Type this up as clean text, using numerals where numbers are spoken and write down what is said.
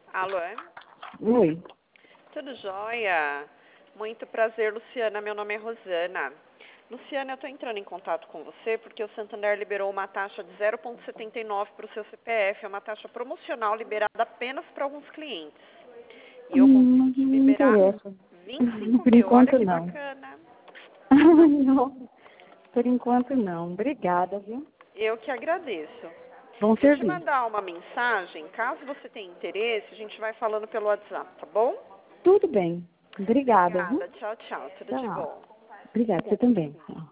Alô? Oi. Tudo jóia? Muito prazer, Luciana. Meu nome é Rosana. Luciana, eu estou entrando em contato com você porque o Santander liberou uma taxa de 0,79 para o seu CPF. É uma taxa promocional liberada apenas para alguns clientes. E eu Não consegui me liberar interessa. 25 Por mil. Olha enquanto, que não. bacana. Não. Por enquanto, não. Obrigada, viu? Eu que agradeço. Bom Vou te serviço. mandar uma mensagem. Caso você tenha interesse, a gente vai falando pelo WhatsApp, tá bom? Tudo bem. Obrigada, viu? Obrigada. Tchau, tchau. Tudo de Tchau. bom. Obrigada, você também. Tchau.